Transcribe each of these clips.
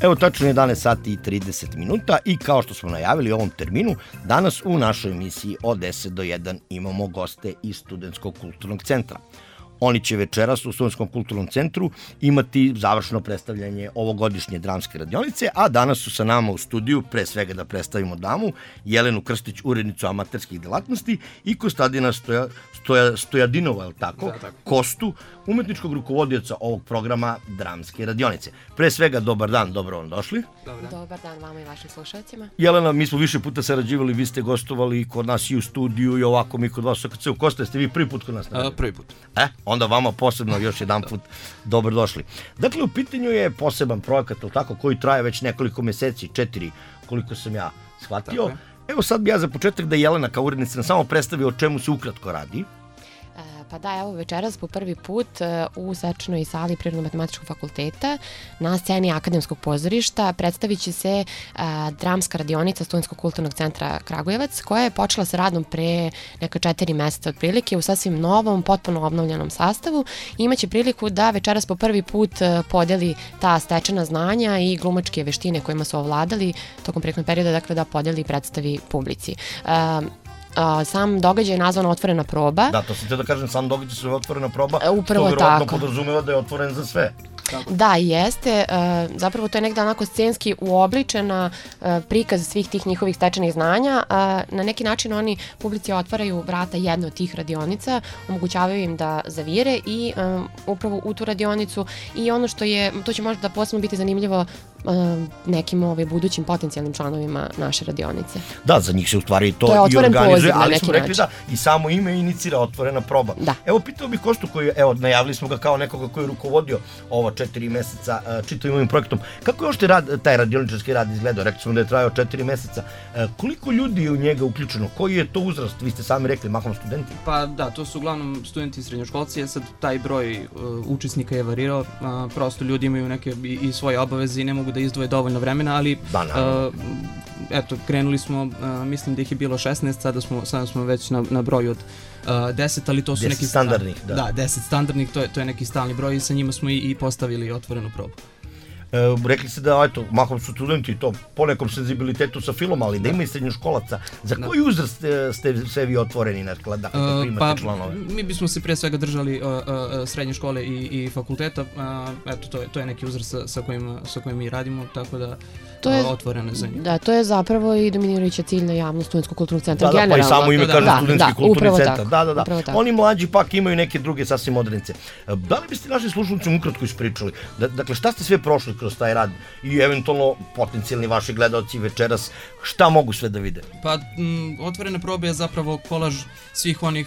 Evo tačno 11 sati i 30 minuta i kao što smo najavili u ovom terminu, danas u našoj emisiji od 10 do 1 imamo goste iz Studentskog kulturnog centra. Oni će večeras u Studentskom kulturnom centru imati završno predstavljanje ovogodišnje dramske radionice, a danas su sa nama u studiju, pre svega da predstavimo damu, Jelenu Krstić, urednicu amaterskih delatnosti, i Kostadina Stojadinova, je tako? Da, tako. Kostu, umetničkog rukovodioca ovog programa dramske radionice. Pre svega, dobar dan, dobro vam došli. Dobar dan vama i vašim slušalcima. Jelena, mi smo više puta sarađivali, vi ste gostovali kod nas i u studiju i ovako mi kod vas. Kosta, ste vi prvi put kod nas? Prvi put. Onda vama posebno još jedan put dobrodošli. Dakle, u pitanju je poseban projekat, tako, koji traje već nekoliko meseci, 4, koliko sam ja shvatio. Evo sad bi ja za početak da Jelena kao urednica nam samo predstavi o čemu se ukratko radi. Pa da, evo večeras po prvi put u svečanoj sali Prirodno-matematičkog fakulteta na sceni Akademskog pozorišta predstavit će se dramska radionica Studentskog kulturnog centra Kragujevac, koja je počela sa radom pre neka 4 meseca otprilike u sasvim novom, potpuno obnovljenom sastavu. Imaće priliku da večeras po prvi put podeli ta stečena znanja i glumačke veštine kojima su ovladali tokom prethodnog perioda, dakle da podeli i predstavi publici. Sam događaj je nazvan Otvorena proba. Da, to sam htio da kažem, sam događaj se Otvorena proba, upravo što vjerovatno tako podrazumeva da je otvoren za sve. Da, jeste. Zapravo to je negde onako scenski uobličena prikaz svih tih njihovih stečenih znanja. Na neki način oni publici otvaraju vrata jedne od tih radionica, omogućavaju im da zavire i upravo u tu radionicu, i ono što je, to će možda da posebno biti zanimljivo nekim budućim potencijalnim članovima naše radionice. Da, za njih se u stvari to i organizuje, ali smo rekli da i samo ime inicira Otvorena proba. Da. Evo, pitao bih Kostu koji, evo, najavili smo ga kao nekoga koji je rukovodio ova 4 meseca čitavim ovim projektom. Kako je ošte taj radioničarski rad izgledao? Rekli smo da je trajao 4 meseca. Koliko ljudi je u njega uključeno? Koji je to uzrast? Vi ste sami rekli, mahom studenti. Pa da, to su uglavnom studenti i srednjoškolci, sad taj broj učesnika je varirao, prosto ljudi imaju neke i svoje obaveze i ne mogu da izdvoje dovoljno vremena, ali eto, krenuli smo, mislim da ih je bilo 16, sada smo već na broju od 10, ali to su 10 neki standardnih, da. Da, 10 standardnih, to je neki stalni broj i sa njima smo i postavili Otvorenu probu. Rekli ste da, eto, mahom su studenti to po nekom senzibilitetu sa filmom, ali da ima i srednjoškolaca. Za koji uzrast ste sve vi otvoreni, dakle, da primate članove? Mi bismo se pre svega držali srednje škole i fakulteta, eto, to je neki uzrast sa kojim mi radimo, tako da otvoreno za njih. Da, to je zapravo i dominirajuća ciljna javnost Studentskog kulturnog centra generalno. Da, pa i samo ime kaže Studentski kulturni centar. Da. Tako. Oni mlađi pak imaju neke druge sasvim odrednice. Da li biste našim slušalcima ukratko ispričali? Dakle, šta ste sve prošli kroz taj rad i eventualno potencijalni vaši gledaoci večeras, šta mogu sve da vide? Pa, Otvorene probe je zapravo kolaž svih onih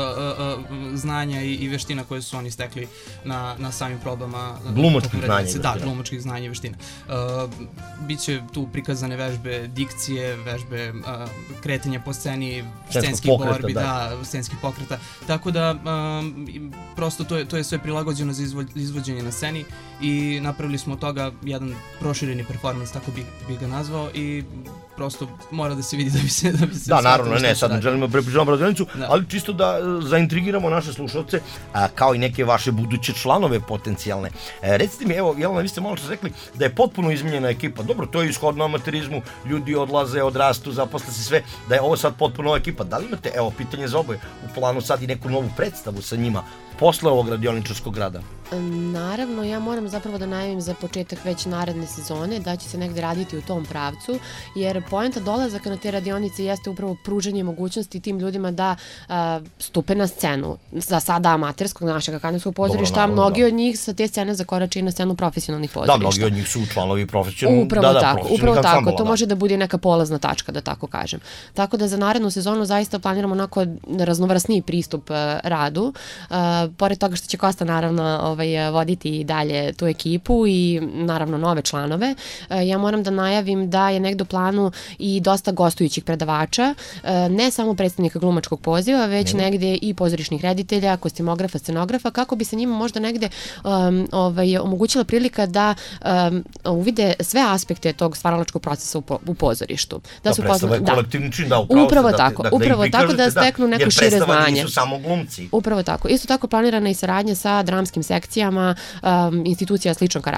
znanja i veština koje su oni stekli na samim probama. Glumačkih znanja i veština. Da, glumačkih znanja i veština. Biće tu prikazane vežbe dikcije, vežbe kretanja po sceni, scenskih borbi, scenskih pokreta. Tako da, prosto to je sve prilagođeno za izvođenje na sceni i napravili smo od toga jedan prošireni performans, tako bi ga nazvao, i prosto mora da se vidi da bi se da, naravno, ne, sad ne želimo prepričavamo radionicu, ali čisto da zaintrigiramo naše slušalce, kao i neke vaše buduće članove potencijalne. Recite mi, evo, Jelena, vi ste malo što rekli da je potpuno izmenjena ekipa. Dobro, to je ishodno amaterizmu, ljudi odlaze, odrastu, zaposle se sve, da je ovo sad potpuno nova ekipa. Da li imate, evo, pitanje za oboje, u planu sad i neku novu predstavu sa njima posle ovog radioničarskog rada? Naravno, ja moram zapravo da najavim za početak već naredne sezone da će se negde raditi u tom pravcu, jer poenta dolazaka na te radionice jeste upravo pružanje mogućnosti tim ljudima da stupe na scenu. Za sada amaterskog našeg akademskog pozorišta, mnogi od njih sa te scene zakorače i na scenu profesionalnih pozorišta. Da, mnogi od njih su članovi profesionalnih. Upravo tako. To može da bude neka polazna tačka, da tako kažem. Tako da za narednu sezonu zaista planiramo onako raznovrsniji pristup radu. Pored toga što će Kosta naravno voditi i dalje tu ekipu i naravno nove članove, ja moram da najavim da je negde u planu i dosta gostujućih predavača, ne samo predstavnika glumačkog poziva, već negde i pozorišnih reditelja, kostimografa, scenografa, kako bi se njima možda negde omogućila prilika da uvide sve aspekte tog stvaralačkog procesa u pozorištu. Da predstava je kolektivni čin, da, upravo tako da steknu neko šire znanje. Jer predstava nisu samo glumci. Upravo tako. Isto tako planirana i saradnja sa dramskim sekcijama institucija sličnog karaktera,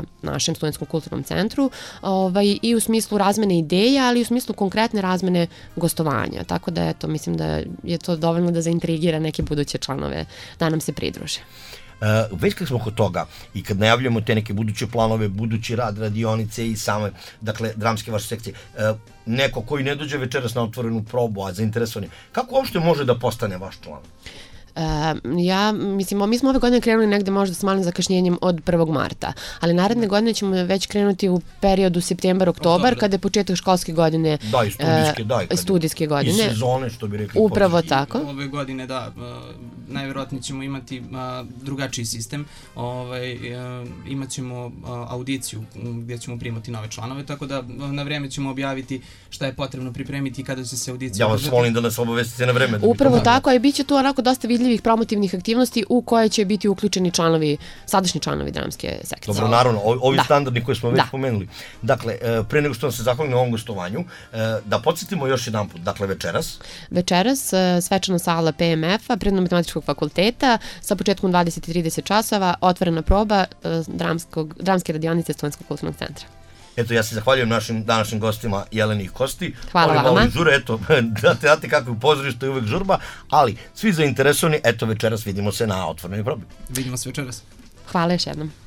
našem studentskom kulturnom centru i u smislu razmene ideja, ali i u smislu konkretne razmene gostovanja. Tako da, eto, mislim da je to dovoljno da zaintrigira neke buduće članove da nam se pridruže. Već kad smo kod toga i kad najavljamo te neke buduće planove, budući rad, radionice i same, dakle, dramske vaše sekcije, neko koji ne dođe večeras na otvorenu probu, a zainteresovan je, kako uopšte može da postane vaš član? Mi smo ove godine krenuli negde možda s malim zakašnjenjem od 1. marta, ali naredne godine ćemo već krenuti u periodu septembar-oktobar, kada je početak školske godine. Da, i studijske godine. I sezone, što bi rekli. Upravo tako. Ove godine, da, najverovatnije ćemo imati drugačiji sistem. Imat ćemo audiciju gdje ćemo primati nove članove, tako da na vreme ćemo objaviti šta je potrebno pripremiti i kada će se audicija. Ja vas molim da nas obavestite na vreme. Upravo tako, a i bit će tu onako dosta vidljivih promotivnih aktivnosti u koje će biti uključeni sadašnji članovi dramske sekcije. Dobro, naravno, ovi standardni koje smo već pomenuli. Dakle, pre nego što vam se zahvalim na ovom gostovanju, da podsjetimo još jedan put, dakle večeras. Večeras, svečana sala PMF-a, Prirodno-matematičkog fakulteta, sa početkom 20:30 časova, otvorena proba dramske radionice Studentskog kulturnog centra. Eto, ja se zahvaljujem našim današnjim gostima Jeleni i Kosti. Hvala vama. Žure, eto, znate kako je pozorište, je uvek žurba, ali svi zainteresovani, eto, večeras vidimo se na otvorenoj probi. Vidimo se večeras. Hvala još jednom.